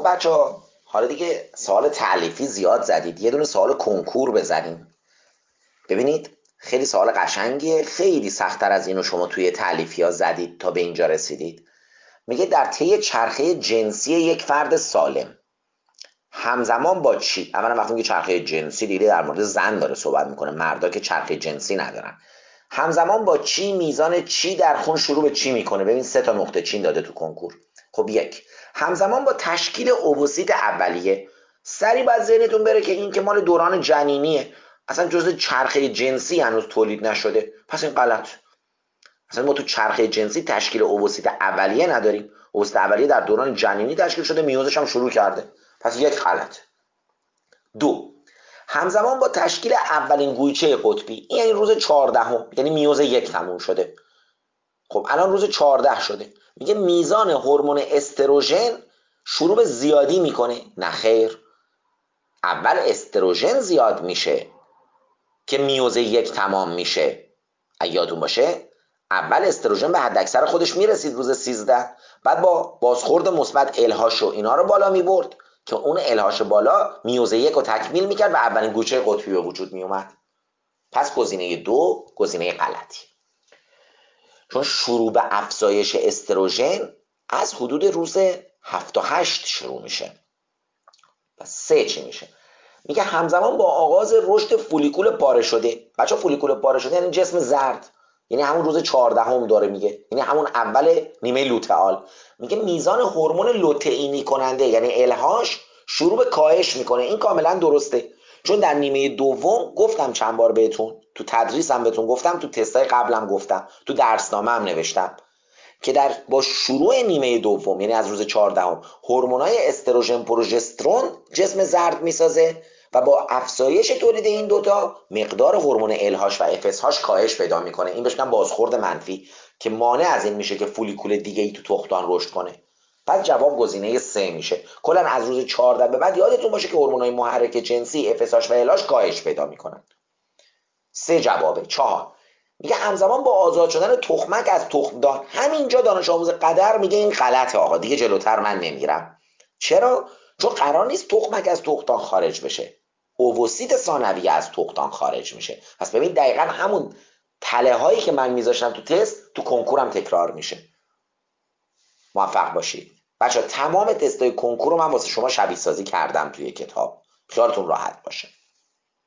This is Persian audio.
بچه‌ها حالا دیگه سوال تألیفی زیاد زدید، یه دونه سوال کنکور بزنیم. ببینید خیلی سوال قشنگیه، خیلی سخت‌تر از اینو شما توی تألیفی ها زدید تا به اینجا رسیدید. میگه در طی چرخه جنسی یک فرد سالم همزمان با چی؟ اولا وقتی میگه چرخه جنسی دیگه در مورد زن داره صحبت میکنه، مردا که چرخه جنسی ندارن. همزمان با چی میزان چی در خون شروع به چی میکنه؟ ببین 3 تا نقطه چین داده تو کنکور. خب یک، همزمان با تشکیل اووسیت اولیه. سری باید ذهنتون بره که این که مال دوران جنینیه، اصلا جزء چرخه جنسی هنوز تولید نشده، پس این غلط. اصلا ما تو چرخه جنسی تشکیل اووسیت اولیه نداریم. اووسیت اولیه در دوران جنینی تشکیل شده، میوزش هم شروع کرده، پس یک غلط. دو، همزمان با تشکیل اولین گویچه قطبی، این یعنی روز 14، یعنی میوز یک تموم شده. خب الان روز 14 شده، میگه میزان هورمون استروژن شروع به زیادی میکنه. نه خیر، اول استروژن زیاد میشه که میوز یک تمام میشه. اگه یادتون باشه اول استروژن به حداکثر خودش میرسید روز 13، بعد با بازخورد مثبت الهاش و اینا رو بالا میبرد که اون الهاش بالا میوز یک رو تکمیل میکرد و اولین گوشه قطبی به وجود میومد. پس گزینه 2 گزینه غلطی، چون شروع به افزایش استروژن از حدود روز 7 تا 8 شروع میشه. پس 3 چی میشه؟ میگه همزمان با آغاز رشد فولیکول پاره شده. بچه فولیکول پاره شده یعنی جسم زرد، یعنی همون روز 14 داره میگه، یعنی همون اول نیمه لوتئال. میگه میزان هورمون لوتئینی کننده یعنی الهاش شروع به کاهش میکنه. این کاملا درسته، چون در نیمه دوم گفتم چند بار بهتون، تو تدریسم بهتون گفتم، تو تستای قبلم گفتم، تو درسنامه هم نوشتم که با شروع نیمه دوم یعنی از روز 14 هورمونای استروژن پروژسترون جسم زرد میسازه و با افزایش تولید این دوتا مقدار هورمون الهاش و افسهاش کاهش پیدا میکنه. این بهش میگن بازخورد منفی که مانع از این میشه که فولیکول دیگه ای تو تخمدان رشد کنه. پس جواب گزینه 3 میشه. کلا از روز 14 به بعد یادتون باشه که هورمونای محرک جنسی افسهاش و الهاش کاهش پیدا میکنن. 3 جوابه. 4، میگه همزمان با آزاد شدن تخمک از تخمدان. همینجا دانش آموز قدر میگه این غلطه آقا، دیگه جلوتر من نمیرم. چرا؟ چون قرار نیست تخمک از تخمدان خارج بشه، اووسیت ثانویه از تخمدان خارج میشه. پس ببین دقیقا همون تله هایی که من میذاشتم تو تست تو کنکورم تکرار میشه. موفق باشید بچه. تمام تستای کنکور رو من واسه شما شبیه سازی کردم توی کتاب، خیالتون راحت باشه.